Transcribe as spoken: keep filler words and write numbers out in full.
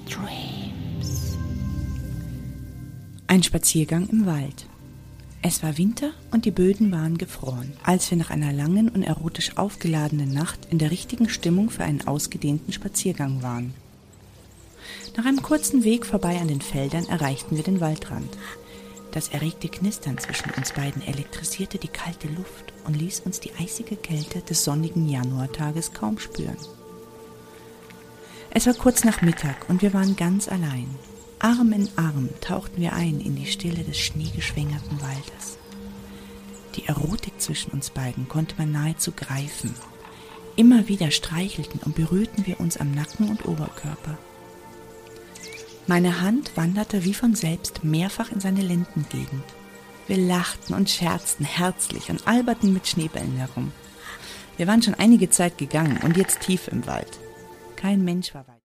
Dreams. Ein Spaziergang im Wald. Es war Winter und die Böden waren gefroren, als wir nach einer langen und erotisch aufgeladenen Nacht in der richtigen Stimmung für einen ausgedehnten Spaziergang waren. Nach einem kurzen Weg vorbei an den Feldern erreichten wir den Waldrand. Das erregte Knistern zwischen uns beiden elektrisierte die kalte Luft und ließ uns die eisige Kälte des sonnigen Januartages kaum spüren. Es war kurz nach Mittag und wir waren ganz allein. Arm in Arm tauchten wir ein in die Stille des schneegeschwängerten Waldes. Die Erotik zwischen uns beiden konnte man nahezu greifen. Immer wieder streichelten und berührten wir uns am Nacken und Oberkörper. Meine Hand wanderte wie von selbst mehrfach in seine Lendengegend. Wir lachten und scherzten herzlich und alberten mit Schneebällen herum. Wir waren schon einige Zeit gegangen und jetzt tief im Wald. Kein Mensch war weit.